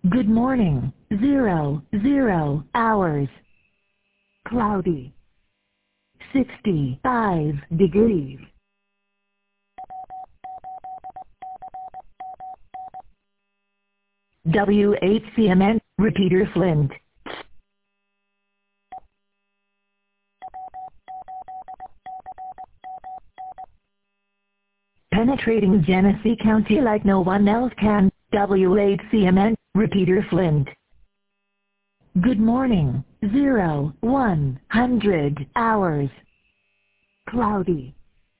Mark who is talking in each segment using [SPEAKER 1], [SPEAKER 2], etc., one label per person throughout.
[SPEAKER 1] Good morning. 00 hours. Cloudy. 65 degrees. WHCMN, Repeater Flint. Penetrating Genesee County like no one else can, WHCMN, Repeater Flint. Good morning. 100 hours. Cloudy.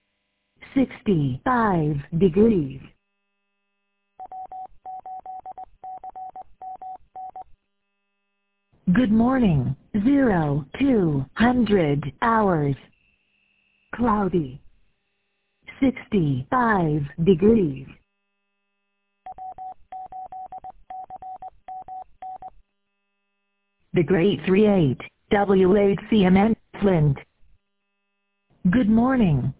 [SPEAKER 1] 65 degrees. Good morning. 200 hours. Cloudy. 65 degrees. The Great 38, WHCMN, Flint. Good morning.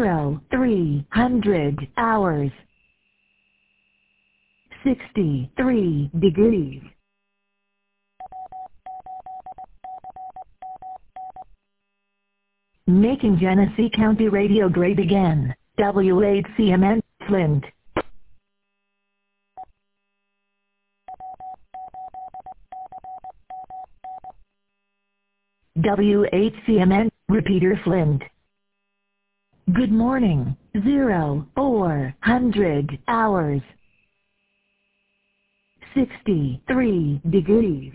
[SPEAKER 1] 300 hours. 63 degrees. Making Genesee County radio great again, WHCMN, Flint. WHCMN, Repeater Flint. Good morning. 400 hours. 63 degrees.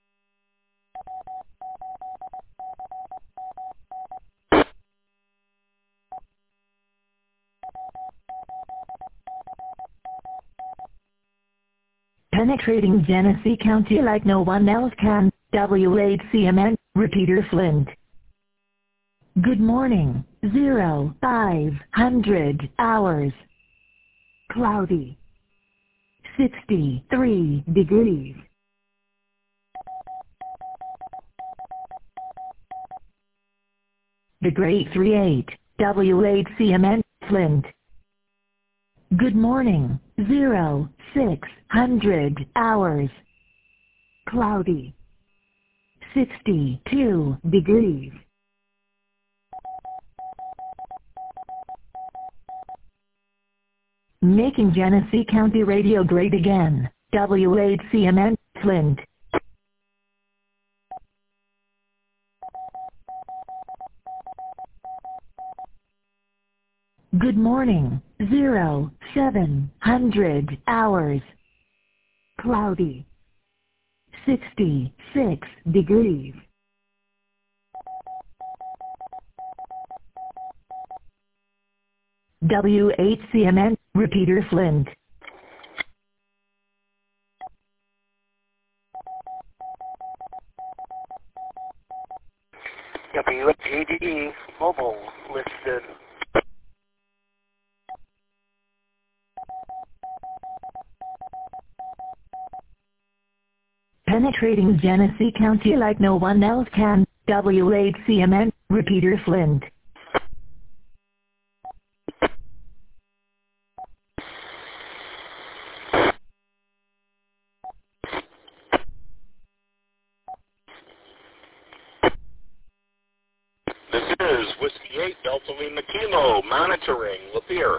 [SPEAKER 1] Penetrating Genesee County like no one else can, WHCMN, Repeater Flint. Good morning. 500 hours. Cloudy. 63 degrees. The Great 38, WHCMN, Flint. Good morning. 600 hours. Cloudy. 62 degrees. Making Genesee County radio great again, WHCMN, Flint. Good morning. 700 hours. Cloudy. 66 degrees. WHCMN, Repeater Flint.
[SPEAKER 2] WGDE mobile listed.
[SPEAKER 1] Penetrating Genesee County like no one else can, WHCMN, Repeater Flint.
[SPEAKER 3] This is Whiskey 8 Delta Lima Kilo monitoring Lapeer.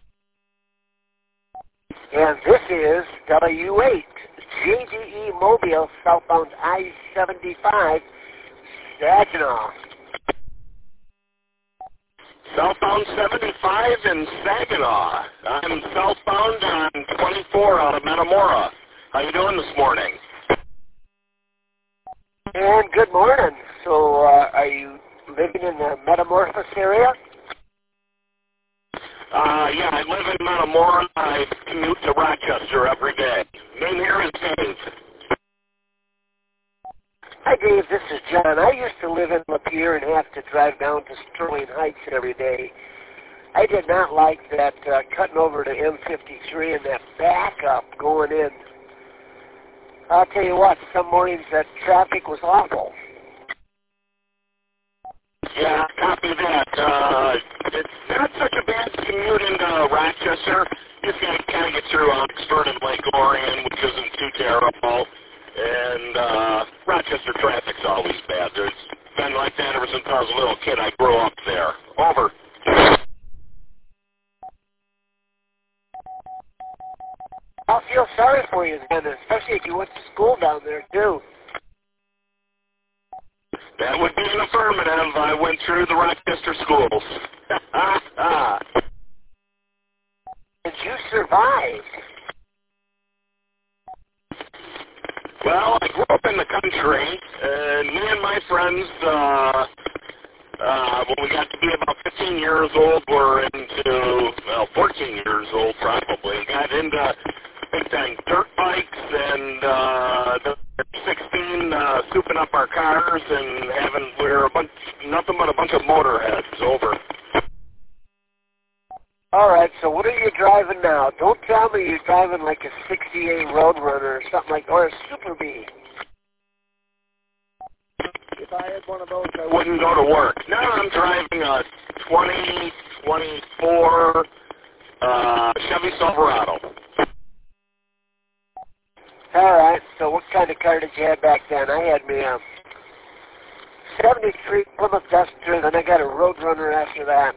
[SPEAKER 2] And this is W8 GDE Mobile southbound I-75 Saginaw.
[SPEAKER 3] Southbound 75 in Saginaw. I'm southbound on 24 out of Metamora. How you doing this morning?
[SPEAKER 2] And good morning. So are you living in the Metamorphosis area?
[SPEAKER 3] Yeah, I live in Metamora. I commute to Rochester every day. Name here is Dave.
[SPEAKER 2] Hi, Dave. This is John. I used to live in Lapeer and have to drive down to Sterling Heights every day. I did not like that cutting over to M53 and that backup going in. I'll tell you what, some mornings that traffic was awful.
[SPEAKER 3] Yeah, copy that. It's not such a bad commute into Rochester. just got to kind of get through Oxford and Lake Orion, which isn't too terrible. And Rochester traffic's always bad. There's been like that ever since I was a little kid. I grew up there. Over.
[SPEAKER 2] I'll feel sorry for you then, especially if you went to school down there, too.
[SPEAKER 3] That would be an affirmative. I went through the Rochester schools.
[SPEAKER 2] And you survived.
[SPEAKER 3] Well, I grew up in the country, and me and my friends, when we got to be about 15 years old, were into, 14 years old probably, got into big time dirt bikes and the 16 scooping up our cars and we're nothing but a bunch of motorheads. Over.
[SPEAKER 2] All right, so what are you driving now? Don't tell me you're driving like a 68 Roadrunner or something like, or a Super Bee.
[SPEAKER 3] If I had one of those, I wouldn't go to work. No, I'm driving a 2024 Chevy Silverado.
[SPEAKER 2] All right, so what kind of car did you have back then? I had me 73 Plymouth Duster, then I got a Roadrunner after that.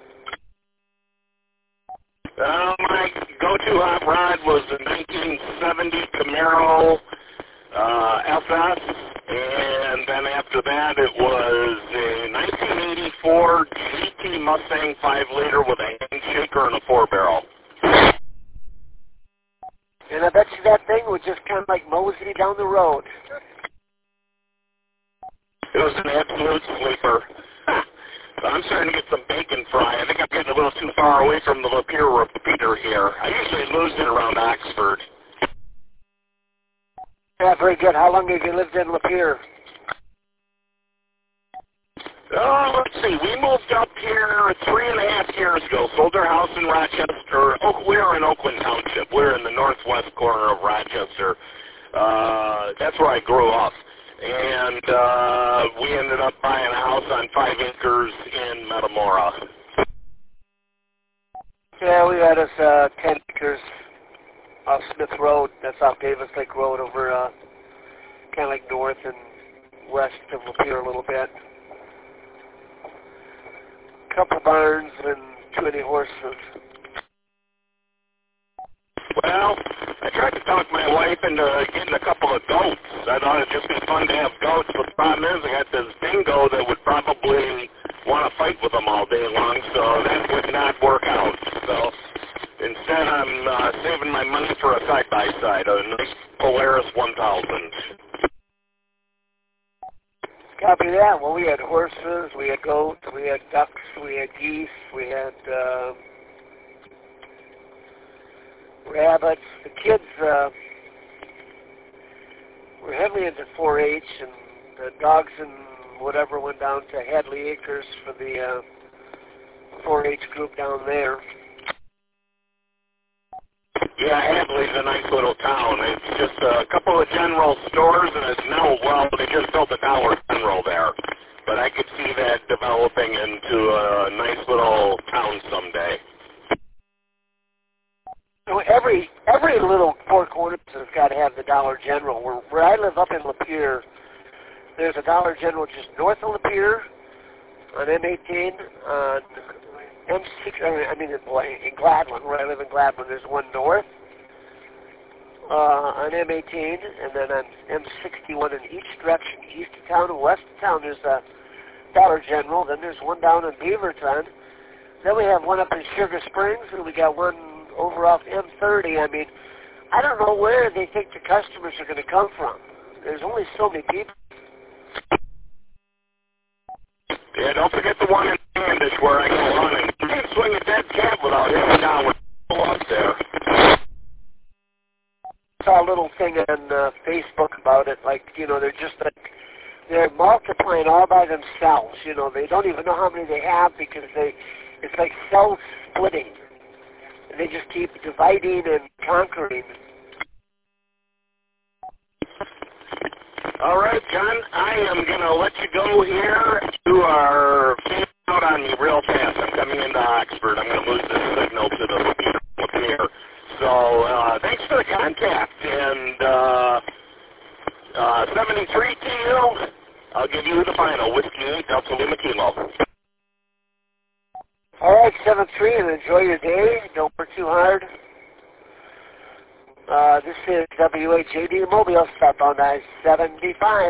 [SPEAKER 3] My go-to hot rod was a 1970 Camaro FS, and then after that it was a 1984 GT Mustang 5-liter with a handshaker and a 4-barrel.
[SPEAKER 2] And I bet you that thing would just kind of like mosey down the road.
[SPEAKER 3] It was an absolute sleeper. I'm starting to get some bacon fry. I think I'm getting a little too far away from the Lapeer repeater here. I usually lose it around Oxford.
[SPEAKER 2] Yeah, very good. How long have you lived in Lapeer?
[SPEAKER 3] Oh, let's see. We moved up here 3.5 years ago. Sold our house in Rochester. We're in Oakland Township. We're in the northwest corner of Rochester. That's where I grew up. And we ended up buying a house on 5 acres in Metamora.
[SPEAKER 2] Yeah, we had us 10 acres off Smith Road. That's off Davis Lake Road over kind of like north and west of Lapeer a little bit. Couple barns and too many horses.
[SPEAKER 3] Well, I tried to talk my wife into getting a couple of goats. I thought it'd just be fun to have goats, but the problem is I got this dingo that would probably want to fight with them all day long, so that would not work out. So instead I'm saving my money for a side-by-side, a nice Polaris 1000.
[SPEAKER 2] Copy that. Well, we had horses, we had goats, we had ducks, we had geese, we had rabbits. The kids were heavily into 4-H, and the dogs and whatever went down to Hadley Acres for the 4-H group down there.
[SPEAKER 3] Yeah, Hadley's a nice little town. It's just a couple of general stores, and it's now, well, they just built a Dollar General there. But I could see that developing into a nice little town someday.
[SPEAKER 2] So every little Four Corners has got to have the Dollar General. Where I live up in Lapeer, there's a Dollar General just north of Lapeer on M18, on M6, in Gladwin, where I live in Gladwin. There's one north on M18, and then on M61 in each direction, east of town and west of town, there's a Dollar General. Then there's one down in Beaverton. Then we have one up in Sugar Springs, and we got one over off M30. I mean, I don't know where they think the customers are going to come from. There's only so many people.
[SPEAKER 3] Yeah, don't forget the one in Standish where I go hunting. You can't swing a dead cat without hitting down with people up there.
[SPEAKER 2] I saw a little thing on Facebook about it. Like, they're multiplying all by themselves. They don't even know how many they have because it's like cell splitting. And they just keep dividing and conquering.
[SPEAKER 3] All right, John, I am going to let you go here. You are fading out on me real fast. I'm coming into Oxford. I'm going to lose this signal to the here. So thanks for the contact. And 73 to you. I'll give you the final. Whiskey 8, Delta Lima Kilo.
[SPEAKER 2] All right, 7-3, and enjoy your day. Don't work too hard. This is WHAD Mobile, southbound I-75.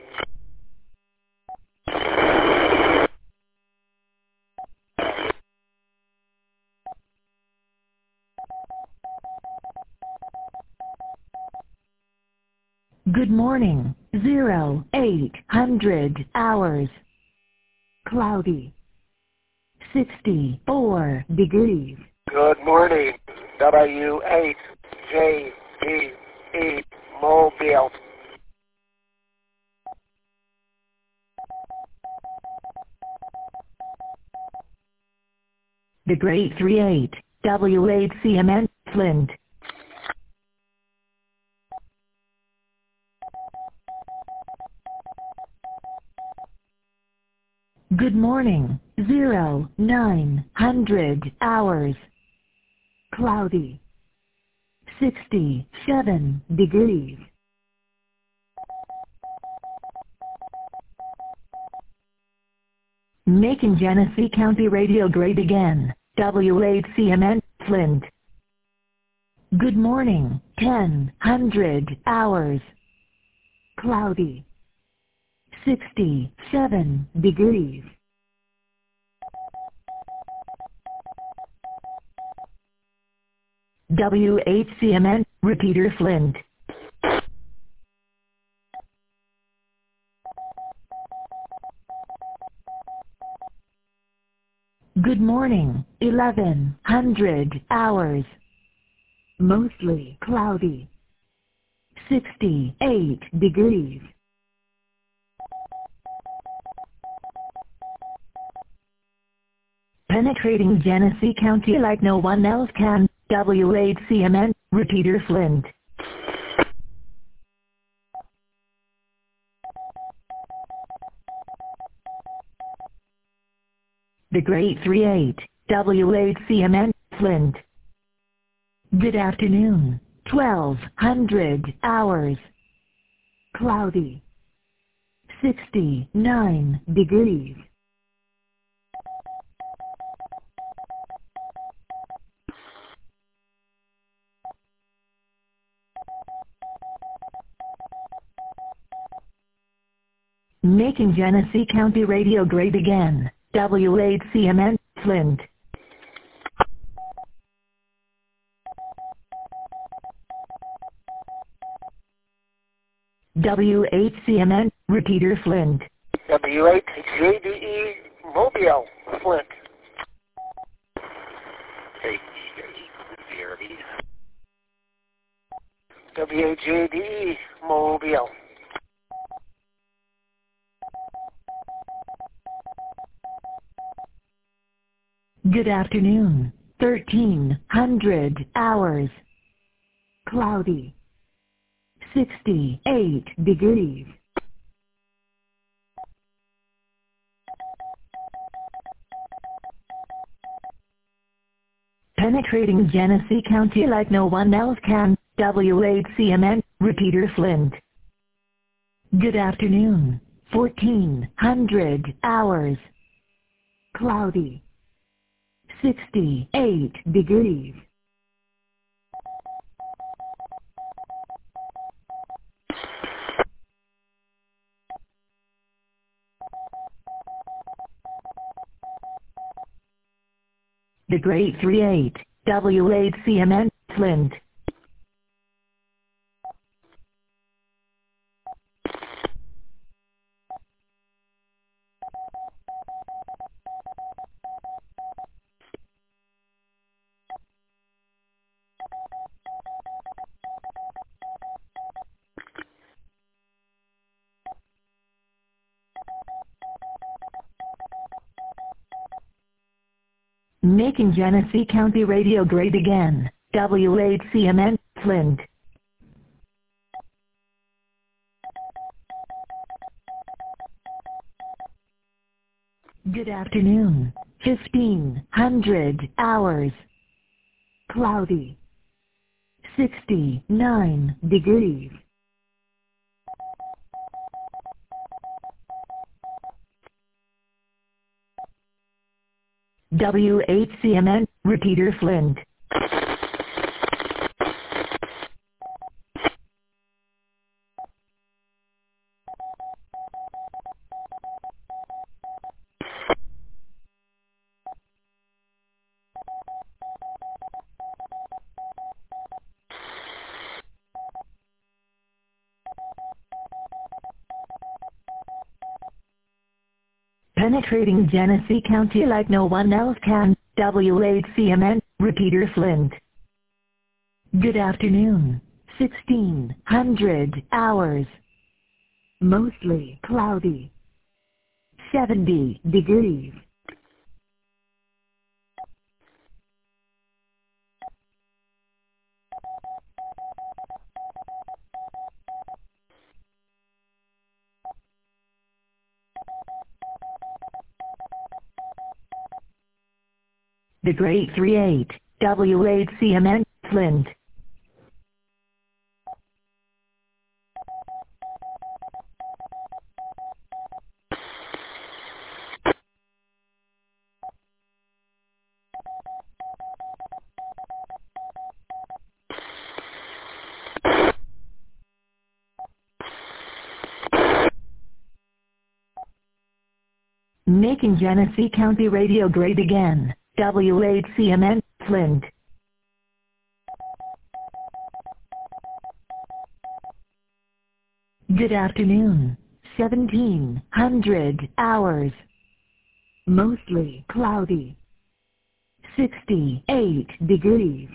[SPEAKER 1] Good morning, 0800 hours. Cloudy. 64 degrees.
[SPEAKER 2] Good morning, WHJDE Mobile.
[SPEAKER 1] The Great 38, WHCMN, Flint. Good morning, 0900 hours. Cloudy. 67 degrees. Making Genesee County Radio great again, WHCMN, Flint. Good morning, 1000 hours. Cloudy. 67 degrees. WHCMN, repeater Flint. Good morning, 1100 hours. Mostly cloudy. 68 degrees. Penetrating Genesee County like no one else can, WHCMN, repeater Flint. The Great 38, WHCMN, Flint. Good afternoon, 1200 hours. Cloudy. 69 degrees. Making Genesee County Radio great again, WHCMN, Flint. WHCMN, repeater Flint.
[SPEAKER 2] WHJDE Mobile, Flint. WHJDE Mobile.
[SPEAKER 1] Good afternoon, 1300 hours. Cloudy. 68 degrees. Penetrating Genesee County like no one else can, WHCMN, repeater Flint. Good afternoon, 1400 hours. Cloudy. 68 degrees. The Great 38, WHCMN, Flint. Making Genesee County Radio great again, WHCMN, Flint. Good afternoon, 1500 hours. cloudy. 69 degrees. WHCMN, Repeater Flint. Penetrating Genesee County like no one else can, WHCMN, Repeater Flint. Good afternoon, 1600 hours. Mostly cloudy. 70 degrees. The Great 38, WHCMN, Flint. Making Genesee County radio great again, WHCMN, Flint. Good afternoon, 1700 hours. Mostly cloudy. 68 degrees.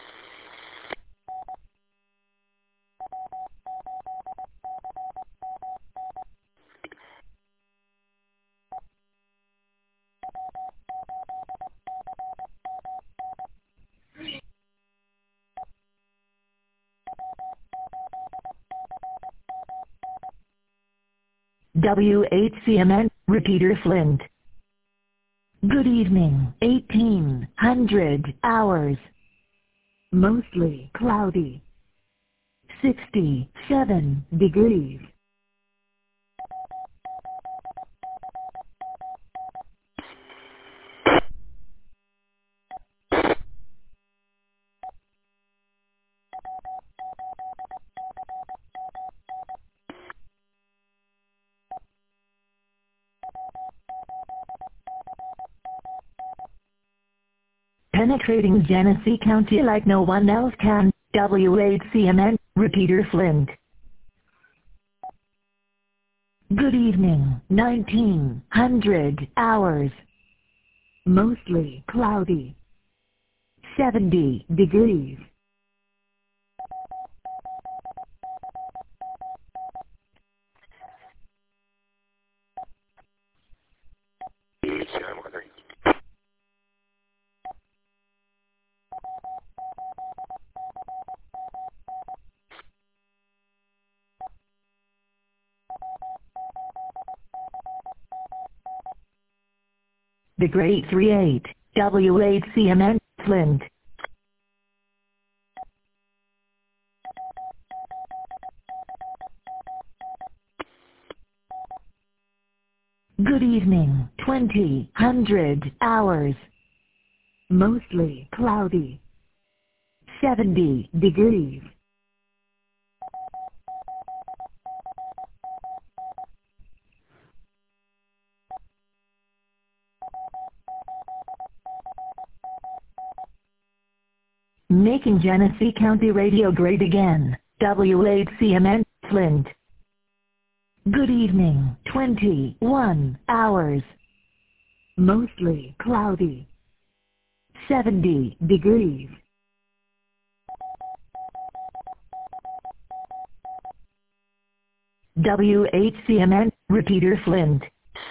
[SPEAKER 1] WHCMN, Repeater Flint. Good evening, 1800 hours. Mostly cloudy. 67 degrees. Penetrating Genesee County like no one else can, WHCMN, Repeater Flint. Good evening, 1900 hours. Mostly cloudy. 70 degrees. The Great 38, WHCMN, Flint. Good evening, 2000 hours. Mostly cloudy. 70 degrees. Making Genesee County radio great again, WHCMN, Flint. Good evening, 21 hours. Mostly cloudy. 70 degrees. WHCMN, Repeater Flint.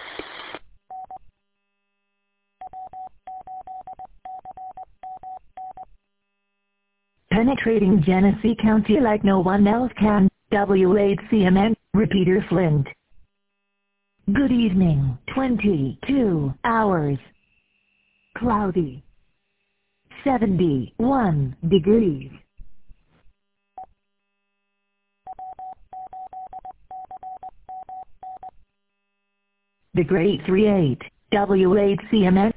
[SPEAKER 1] Penetrating Genesee County like no one else can, WHCMN, Repeater Flint. Good evening, 22 hours. Cloudy. 71 degrees. The Great 38, W8CMN.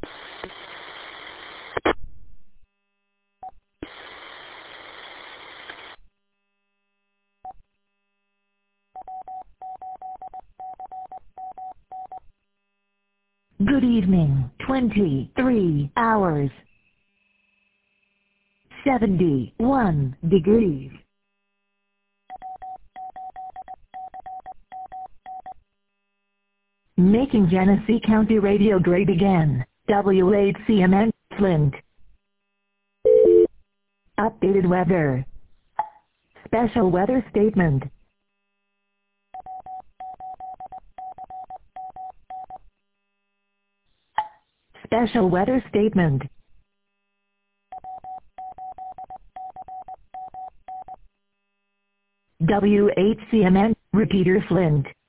[SPEAKER 1] Good evening, 23 hours. 71 degrees. Making Genesee County Radio great again, W8CMN, Flint. Updated weather. Special weather statement. Special weather statement. W8CMN, Repeater Flint.